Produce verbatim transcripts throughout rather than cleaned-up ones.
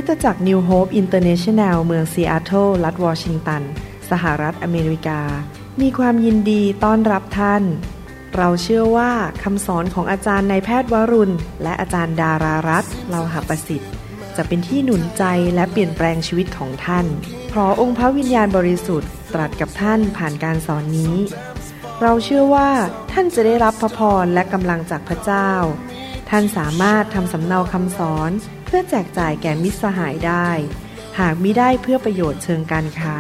ตจักร New Hope International เมืองซีแอตเทิลรัฐวอชิงตันสหรัฐอเมริกามีความยินดีต้อนรับท่านเราเชื่อว่าคำสอนของอาจารย์นายแพทย์วรุณและอาจารย์ดารารัตน์เลาหประสิทธิ์จะเป็นที่หนุนใจและเปลี่ยนแปลงชีวิตของท่านขอองค์พระวิญญาณบริสุทธิ์ตรัสกับท่านผ่านการสอนนี้เราเชื่อว่าท่านจะได้รับพระพรและกำลังจากพระเจ้าท่านสามารถทำสำเนาคำสอนเพื่อแจกจ่ายแก่มิตรสหายได้หากมิได้เพื่อประโยชน์เชิงการค้า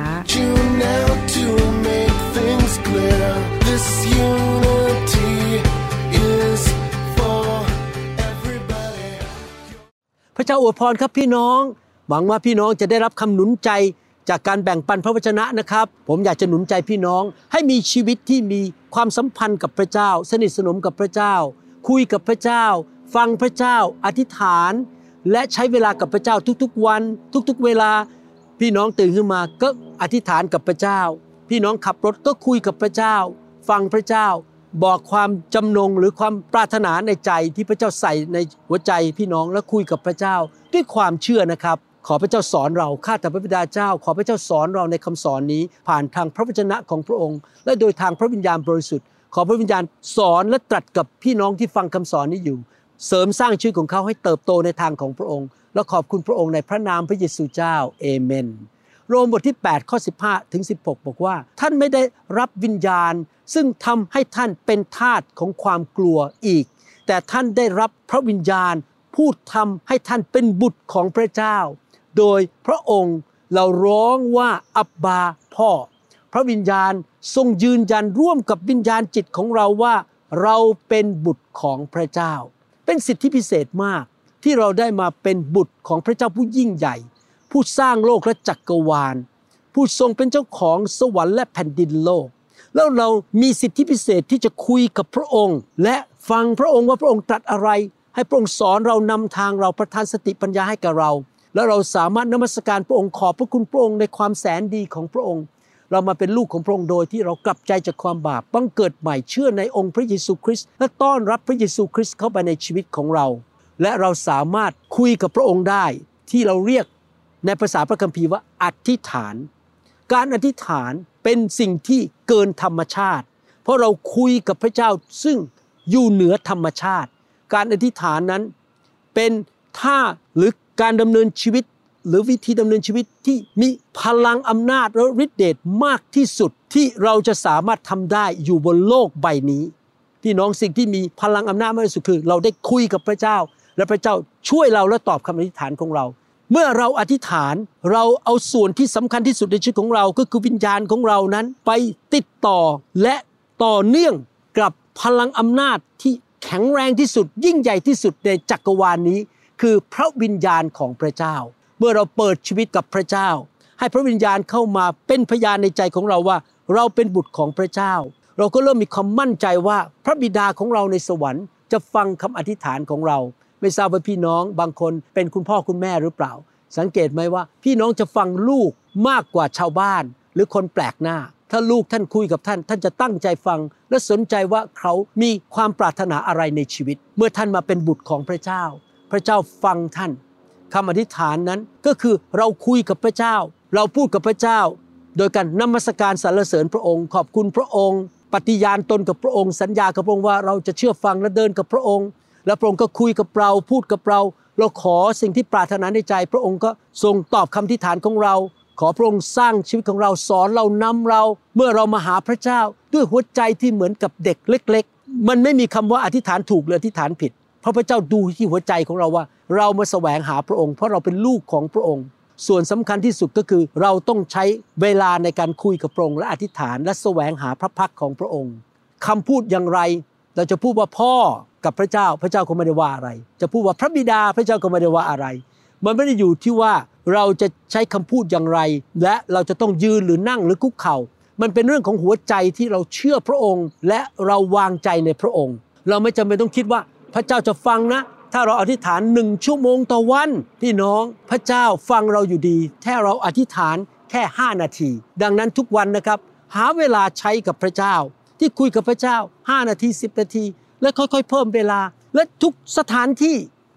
พระเจ้าอวยพรครับพี่น้องหวังว่าพี่น้องจะได้รับคำหนุนใจจากการแบ่งปันพระวจนะนะครับผมอยากจะหนุนใจพี่น้องให้มีชีวิตที่มีความสัมพันธ์กับพระเจ้าสนิทสนมกับพระเจ้าคุยกับพระเจ้าฟังพระเจ้าอธิษฐานและใช้เวลากับพระเจ้าทุกๆวันทุกๆเวลาพี่น้องตื่นขึ้นมาก็อธิษฐานกับพระเจ้าพี่น้องขับรถก็คุยกับพระเจ้าฟังพระเจ้าบอกความจำนงหรือความปรารถนาในใจที่พระเจ้าใส่ในหัวใจพี่น้องและคุยกับพระเจ้าด้วยความเชื่อนะครับขอพระเจ้าสอนเราข้าแต่พระบิดาเจ้าขอพระเจ้าสอนเราในคำสอนนี้ผ่านทางพระวจนะของพระองค์และโดยทางพระวิญญาณบริสุทธิ์ขอพระวิญญาณสอนและตรัสกับพี่น้องที่ฟังคำสอนนี้อยู่เสริมสร้างชีวิตของเขาให้เติบโตในทางของพระองค์และขอบคุณพระองค์ในพระนามพระเยซูเจ้าเอเมนโรมบทที่แปดข้อสิบห้าถึงสิบหกบอกว่าท่านไม่ได้รับวิญญาณซึ่งทำให้ท่านเป็นทาสของความกลัวอีกแต่ท่านได้รับพระวิญญาณผู้ทำให้ท่านเป็นบุตรของพระเจ้าโดยพระองค์เราร้องว่าอับบาพ่อพระวิญญาณทรงยืนยันร่วมกับวิญญาณจิตของเราว่าเราเป็นบุตรของพระเจ้าเป็นสิทธิพิเศษมากที่เราได้มาเป็นบุตรของพระเจ้าผู้ยิ่งใหญ่ผู้สร้างโลกและจักรวาลผู้ทรงเป็นเจ้าของสวรรค์และแผ่นดินโลกแล้วเรามีสิทธิพิเศษที่จะคุยกับพระองค์และฟังพระองค์ว่าพระองค์ตรัสอะไรให้พระองค์สอนเรานำทางเราประทานสติปัญญาให้กับเราแล้วเราสามารถนมัสการพระองค์ขอบพระคุณพระองค์ในความแสนดีของพระองค์เรามาเป็นลูกของพระองค์โดยที่เรากลับใจจากความบาปบังเกิดใหม่เชื่อในองค์พระเยซูคริสต์และต้อนรับพระเยซูคริสต์เข้าไปในชีวิตของเราและเราสามารถคุยกับพระองค์ได้ที่เราเรียกในภาษาพระคัมภีร์ว่าอธิษฐานการอธิษฐานเป็นสิ่งที่เกินธรรมชาติเพราะเราคุยกับพระเจ้าซึ่งอยู่เหนือธรรมชาติการอธิษฐานนั้นเป็นท่าหรือการดำเนินชีวิตหรือวิธีดำเนินชีวิตที่มีพลังอำนาจและฤทธิ์เดชมากที่สุดที่เราจะสามารถทำได้อยู่บนโลกใบนี้พี่น้องสิ่งที่มีพลังอำนาจมากที่สุดคือเราได้คุยกับพระเจ้าและพระเจ้าช่วยเราและตอบคำอธิษฐานของเราเมื่อเราอธิษฐานเราเอาส่วนที่สำคัญที่สุดในชีวิตของเราก็คือวิญญาณของเรานั้นไปติดต่อและต่อเนื่องกับพลังอำนาจที่แข็งแรงที่สุดยิ่งใหญ่ที่สุดในจักรวาลนี้คือพระวิญญาณของพระเจ้าเมื่อเราเปิดชีวิตกับพระเจ้าให้พระวิญญาณเข้ามาเป็นพยานในใจของเราว่าเราเป็นบุตรของพระเจ้าเราก็เริ่มมีความมั่นใจว่าพระบิดาของเราในสวรรค์จะฟังคำอธิษฐานของเราไม่ทราบว่าพี่น้องบางคนเป็นคุณพ่อคุณแม่หรือเปล่าสังเกตไหมว่าพี่น้องจะฟังลูกมากกว่าชาวบ้านหรือคนแปลกหน้าถ้าลูกท่านคุยกับท่านท่านจะตั้งใจฟังและสนใจว่าเขามีความปรารถนาอะไรในชีวิตเมื่อท่านมาเป็นบุตรของพระเจ้าพระเจ้าฟังท่านคำอธิษฐานนั้นก็คือเราคุยกับพระเจ้าเราพูดกับพระเจ้าโดยการนมัสการสรรเสริญพระองค์ขอบคุณพระองค์ปฏิญาณตนกับพระองค์สัญญากับพระองค์ว่าเราจะเชื่อฟังและเดินกับพระองค์และพระองค์ก็คุยกับเราพูดกับเราเราขอสิ่งที่ปรารถนาในใจพระองค์ก็ทรงตอบคำอธิษฐานของเราขอพระองค์สร้างชีวิตของเราสอนเรานำเราเมื่อเรามาหาพระเจ้าด้วยหัวใจที่เหมือนกับเด็กเล็กๆมันไม่มีคำว่าอธิษฐานถูกหรืออธิษฐานผิดเพราะพระเจ้าดูที่หัวใจของเราว่าเรามาแสวงหาพระองค์เพราะเราเป็นลูกของพระองค์ส่วนสำคัญที่สุดก็คือเราต้องใช้เวลาในการคุยกับพระองค์และอธิษฐานและแสวงหาพระพักของพระองค์คำพูดอย่างไรเราจะพูดว่าพ่อกับพระเจ้าพระเจ้าก็ไม่ได้ว่าอะไรจะพูดว่าพระบิดาพระเจ้าก็ไม่ได้ว่าอะไรมันไม่ได้อยู่ที่ว่าเราจะใช้คำพูดอย่างไรและเราจะต้องยืนหรือนั่งหรือคุกเข่ามันเป็นเรื่องของหัวใจที่เราเชื่อพระองค์และเราวางใจในพระองค์เราไม่จำเป็นต้องคิดว่าพระเจ้าจะฟังนะถ้าเราอธิษฐานหนึ่งชั่วโมงต่อวันพี่น้องพระเจ้าฟังเราอยู่ดีแค่เราอธิษฐานแค่ห้านาทีดังนั้นทุกวันนะครับหาเวลาใช้กับพระเจ้าที่คุยกับพระเจ้าห้านาทีสิบนาทีและค่อยๆเพิ่มเวลาและทุกสถานที่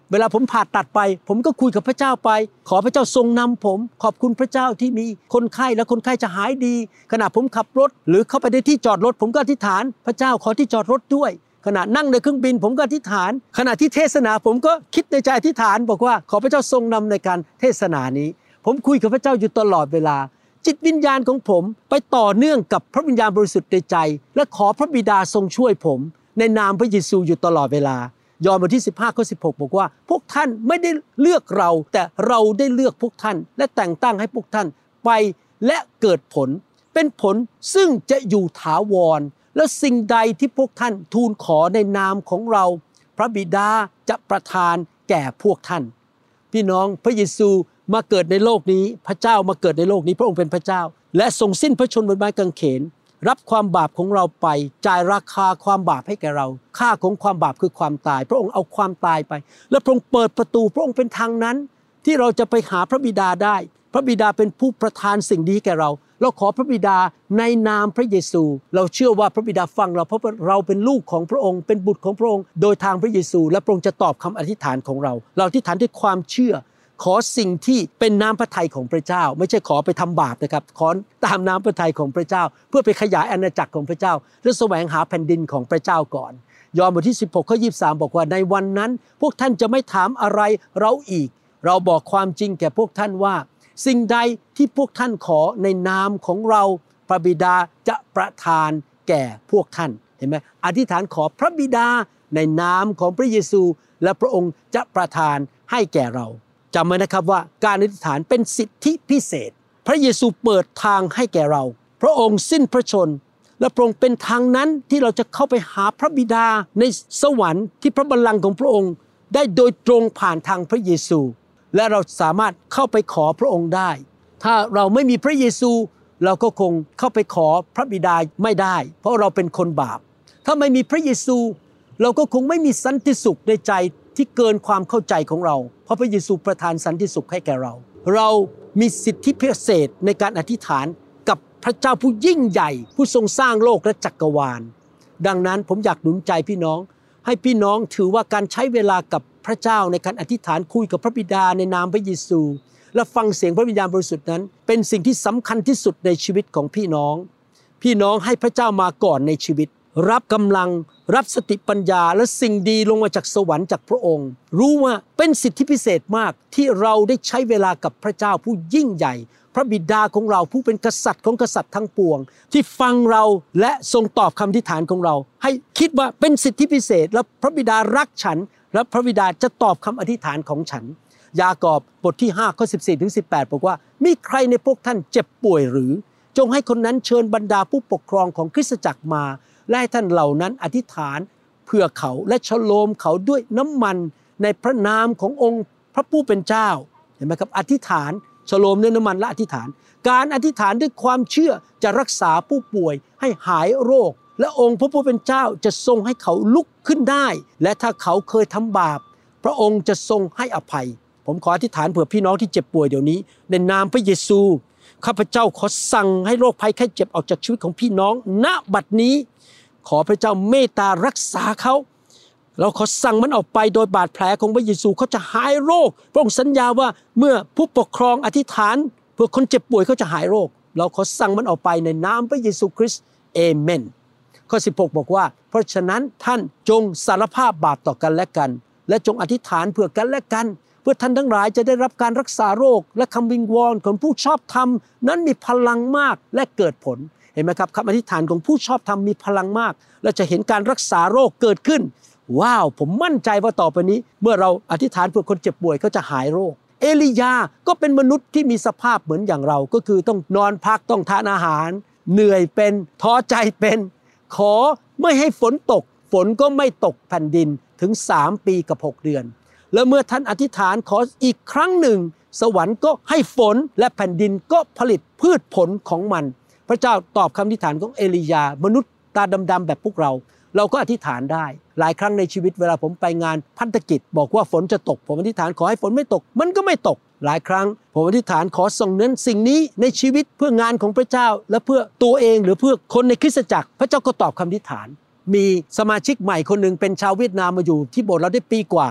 เวลาผมผ่าตัดไปผมก็คุยกับพระเจ้าไปขอพระเจ้าทรงนำผมขอบคุณพระเจ้าที่มีคนไข้และคนไข้จะหายดีขณะผมขับรถหรือเข้าไปในที่จอดรถผมก็อธิษฐานพระเจ้าขอที่จอดรถด้วยขณะนั่งในเครื่องบินผมก็อธิษฐานขณะที่เทศนาผมก็คิดในใจอธิษฐานบอกว่าขอพระเจ้าทรงนำในการเทศนานี้ผมคุยกับพระเจ้าอยู่ตลอดเวลาจิตวิญญาณของผมไปต่อเนื่องกับพระวิญญาณบริสุทธิ์ในใจและขอพระบิดาทรงช่วยผมในนามพระเยซูอยู่ตลอดเวลายอห์นบทที่สิบห้าข้อสิบหกบอกว่าพวกท่านไม่ได้เลือกเราแต่เราได้เลือกพวกท่านและแต่งตั้งให้พวกท่านไปและเกิดผลเป็นผลซึ่งจะอยู่ถาวรและสิ่งใดที่พวกท่านทูลขอในนามของเราพระบิดาจะประทานแก่พวกท่านพี่น้องพระเยซูมาเกิดในโลกนี้พระเจ้ามาเกิดในโลกนี้พระองค์เป็นพระเจ้าและทรงสิ้นพระชนม์บนไม้กางเขนรับความบาปของเราไปจ่ายราคาความบาปให้แก่เราค่าของความบาปคือความตายพระองค์เอาความตายไปและพระองค์เปิดประตูพระองค์เป็นทางนั้นที่เราจะไปหาพระบิดาได้พระบิดาเป็นผู้ประทานสิ่งนี้แก่เราเราขอพระบิดาในนามพระเยซูเราเชื่อว่าพระบิดาฟังเราเพราะเราเป็นลูกของพระองค์เป็นบุตรของพระองค์โดยทางพระเยซูและพระองค์จะตอบคำอธิษฐานของเราเราอธิษฐานด้วยความเชื่อขอสิ่งที่เป็นน้ำพระทัยของพระเจ้าไม่ใช่ขอไปทำบาปนะครับขอตามน้ำพระทัยของพระเจ้าเพื่อไปขยายอาณาจักรของพระเจ้าและแสวงหาแผ่นดินของพระเจ้าก่อนยอห์นบทที่สิบหกข้อยี่สิบสามบอกว่าในวันนั้นพวกท่านจะไม่ถามอะไรเราอีกเราบอกความจริงแก่พวกท่านว่าสิ่งใดที่พวกท่านขอในนามของเราพระบิดาจะประทานแก่พวกท่านเห็นไหมอธิษฐานขอพระบิดาในนามของพระเยซูและพระองค์จะประทานให้แก่เราจำไว้นะครับว่าการอธิษฐานเป็นสิทธิพิเศษพระเยซูเปิดทางให้แก่เราพระองค์สิ้นพระชนม์และพระองค์เป็นทางนั้นที่เราจะเข้าไปหาพระบิดาในสวรรค์ที่พระบัลลังก์ของพระองค์ได้โดยตรงผ่านทางพระเยซูและเราสามารถเข้าไปขอพระองค์ได้ถ้าเราไม่มีพระเยซูเราก็คงเข้าไปขอพระบิดาไม่ได้เพราะเราเป็นคนบาปถ้าไม่มีพระเยซูเราก็คงไม่มีสันติสุขในใจที่เกินความเข้าใจของเราเพราะพระเยซูประทานสันติสุขให้แก่เราเรามีสิทธิพิเศษในการอธิษฐานกับพระเจ้าผู้ยิ่งใหญ่ผู้ทรงสร้างโลกและจักรวาลดังนั้นผมอยากหนุนใจพี่น้องให้พี่น้องถือว่าการใช้เวลากับพระเจ้าในการอธิษฐานคุยกับพระบิดาในนามพระเยซูและฟังเสียงพระวิญญาณบริสุทธิ์นั้นเป็นสิ่งที่สำคัญที่สุดในชีวิตของพี่น้องพี่น้องให้พระเจ้ามาก่อนในชีวิตรับกำลังรับสติปัญญาและสิ่งดีลงมาจากสวรรค์จากพระองค์รู้ว่าเป็นสิทธิพิเศษมากที่เราได้ใช้เวลากับพระเจ้าผู้ยิ่งใหญ่พระบิดาของเราผู้เป็นกษัตริย์ของกษัตริย์ทั้งปวงที่ฟังเราและทรงตอบคำอธิษฐานของเราให้คิดว่าเป็นสิทธิพิเศษและพระบิดารักฉันและพระบิดาจะตอบคำอธิษฐานของฉันยากอบบทที่ห้าข้อสิบสี่ถึงสิบแปดบอกว่ามีใครในพวกท่านเจ็บป่วยหรือจงให้คนนั้นเชิญบรรดาผู้ปกครองของคริสตจักรมาและให้ท่านเหล่านั้นอธิษฐานเพื่อเขาและฉโลมเขาด้วยน้ำมันในพระนามขององค์พระผู้เป็นเจ้าเห็นไหมครับอธิษฐานฉโลมด้วยน้ำมันและอธิษฐานการอธิษฐานด้วยความเชื่อจะรักษาผู้ป่วยให้หายโรคและองค์พระผู้เป็นเจ้าจะทรงให้เขาลุกขึ้นได้และถ้าเขาเคยทำบาปพระองค์จะทรงให้อภัยผมขออธิษฐานเผื่อพี่น้องที่เจ็บป่วยเดี๋ยวนี้ในนามพระเยซูข้าพเจ้าขอสั่งให้โรคภัยไข้เจ็บออกจากชีวิตของพี่น้องณบัดนี้ขอพระเจ้าเมตตารักษาเขาเราขอสั่งมันออกไปโดยบาดแผลของพระเยซูเขาจะหายโรคพระองค์สัญญาว่าเมื่อผู้ปกครองอธิษฐานเพื่อคนเจ็บป่วยเขาจะหายโรคเราขอสั่งมันออกไปในนามพระเยซูคริสต์เอเมนข้อสิบหกบอกว่าเพราะฉะนั้นท่านจงสารภาพบาปต่อกันและกันและจงอธิษฐานเพื่อกันและกันเพื่อท่านทั้งหลายจะได้รับการรักษาโรคและคำวิงวอนของผู้ชอบธรรมนั้นมีพลังมากและเกิดผลเห็นไหมครับคำอธิษฐานของผู้ชอบธรรมมีพลังมากและจะเห็นการรักษาโรคเกิดขึ้นว้าวผมมั่นใจว่าต่อไปนี้เมื่อเราอธิษฐานเพื่อคนเจ็บป่วยเขาจะหายโรคเอลียาก็เป็นมนุษย์ที่มีสภาพเหมือนอย่างเราก็คือต้องนอนพักต้องทานอาหารเหนื่อยเป็นท้อใจเป็นขอไม่ให้ฝนตกฝนก็ไม่ตกแผ่นดินถึงสามปีกับหกเดือนแล้วเมื่อท่านอธิษฐานขออีกครั้งหนึ่งสวรรค์ก็ให้ฝนและแผ่นดินก็ผลิตพืชผลของมันพระเจ้าตอบคำอธิษฐานของเอลียามนุษย์ตาดำๆแบบพวกเราเราก็อธิษฐานได้หลายครั้งในชีวิตเวลาผมไปงานพันธกิจบอกว่าฝนจะตกผมอธิษฐานขอให้ฝนไม่ตกมันก็ไม่ตกหลายครั้งผมอธิษฐานขอส่งเน้นสิ่งนี้ในชีวิตเพื่องานของพระเจ้าและเพื่อตัวเองหรือเพื่อคนในคริสตจักรพระเจ้าก็ตอบคำอธิษฐานมีสมาชิกใหม่คนนึงเป็นชาวเวียดนามมาอยู่ที่โบสถ์เราได้ปีกว่า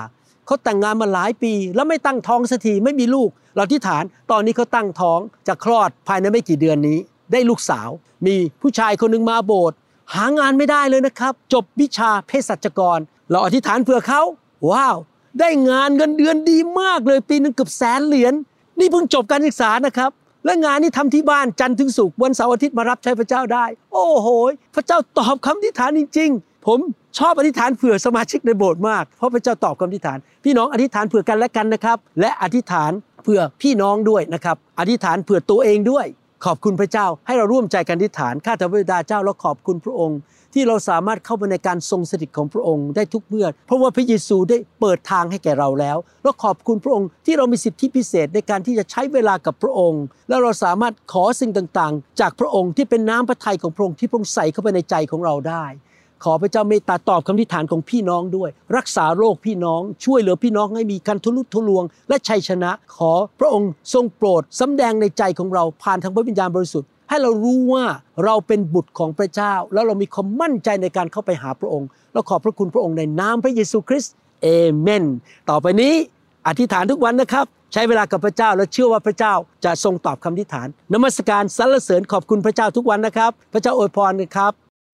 เขาแต่งงานมาหลายปีแล้วไม่ตั้งท้องสักทีไม่มีลูกเราอธิษฐานตอนนี้เขาตั้งท้องจะคลอดภายในไม่กี่เดือนนี้ได้ลูกสาวมีผู้ชายคนนึงมาโบสถ์หางานไม่ได้เลยนะครับจบวิชาเภสัชกรเราอธิษฐานเผื่อเขาว้าวได้งานเงินเดือนดีมากเลยปีนึงเกือบแสนเหรียญนี่เพิ่งจบการศึกษานะครับและงานนี้ทำที่บ้านจันทร์ถึงศุกร์วันเสาร์อาทิตย์มารับใช้พระเจ้าได้โอ้โหพระเจ้าตอบคำอธิษฐานจริงๆผมชอบอธิษฐานเผื่อสมาชิกในโบสถ์มากเพราะพระเจ้าตอบคำอธิษฐานพี่น้องอธิษฐานเผื่อกันและกันนะครับและอธิษฐานเผื่อพี่น้องด้วยนะครับอธิษฐานเผื่อตัวเองด้วยขอบคุณพระเจ้าให้เราร่วมใจกันอธิษฐานข้าแต่พระบิดาเจ้าเราขอบคุณพระองค์ที่เราสามารถเข้าไปในการทรงสถิตของพระองค์ได้ทุกเมื่อเพราะว่าพระเยซูได้เปิดทางให้แก่เราแล้วและขอบคุณพระองค์ที่เรามีสิทธิพิเศษในการที่จะใช้เวลากับพระองค์และเราสามารถขอสิ่งต่างๆจากพระองค์ที่เป็นน้ำพระทัยของพระองค์ที่พระองค์ใส่เข้าไปในใจของเราได้ขอพระเจ้าเมตตาตอบคำอธิษฐานของพี่น้องด้วยรักษาโรคพี่น้องช่วยเหลือพี่น้องให้มีการทะลุทะลวงและชัยชนะขอพระองค์ทรงโปรดสำแดงในใจของเราผ่านทางพระวิญญาณบริสุทธิ์ให้เรารู้ว่าเราเป็นบุตรของพระเจ้าแล้วเรามีความมั่นใจในการเข้าไปหาพระองค์และขอบพระคุณพระองค์ในนามพระเยซูคริสต์เอเมนต่อไปนี้อธิษฐานทุกวันนะครับใช้เวลากับพระเจ้าและเชื่อว่าพระเจ้าจะทรงตอบคำอธิษฐานนมัสการสรรเสริญขอบคุณพระเจ้าทุกวันนะครับพระเจ้าอวยพรนะครับ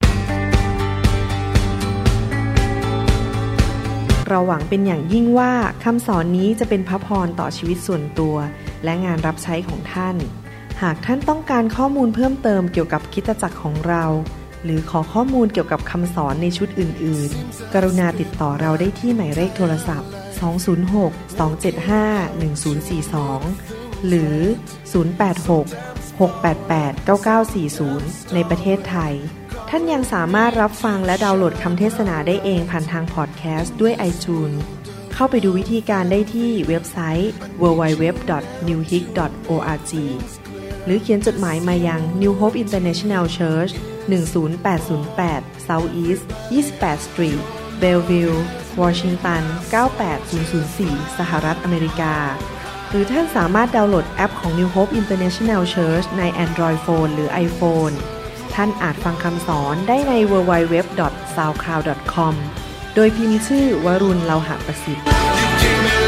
เราหวังเป็นอย่างยิ่งว่าคำสอนนี้จะเป็นพระพรต่อชีวิตส่วนตัวและงานรับใช้ของท่านหากท่านต้องการข้อมูลเพิ่มเติมเกี่ยวกับคริสตจักรของเราหรือขอข้อมูลเกี่ยวกับคำสอนในชุดอื่นๆกรุณาติดต่อเราได้ที่หมายเลขโทรศัพท์สอง ศูนย์ หก สอง เจ็ด ห้า หนึ่ง ศูนย์ สี่ สองหรือศูนย์ แปด หก หก แปด แปด เก้า เก้า สี่ ศูนย์ในประเทศไทยท่านยังสามารถรับฟังและดาวน์โหลดคำเทศนาได้เองผ่านทางพอดแคสต์ด้วย iTunes เข้าไปดูวิธีการได้ที่เว็บไซต์ ดับเบิลยู ดับเบิลยู ดับเบิลยู ดอท นิว โฮป ดอท โอ อาร์ จี หรือเขียนจดหมายมายัง New Hope International Church หนึ่ง ศูนย์ แปด ศูนย์ แปด South East ยี่สิบแปด Street Bellevue Washington เก้า แปด ศูนย์ ศูนย์ สี่ สหรัฐอเมริกาหรือท่านสามารถดาวน์โหลดแอปของ New Hope International Church ใน Android Phone หรือ iPhone ท่านอาจฟังคำสอนได้ใน ดับเบิลยู ดับเบิลยู ดับเบิลยู ดอท ซาวด์คลาวด์ ดอท คอม โดยพิมพ์ชื่อวรุณ เลาหะประสิทธิ์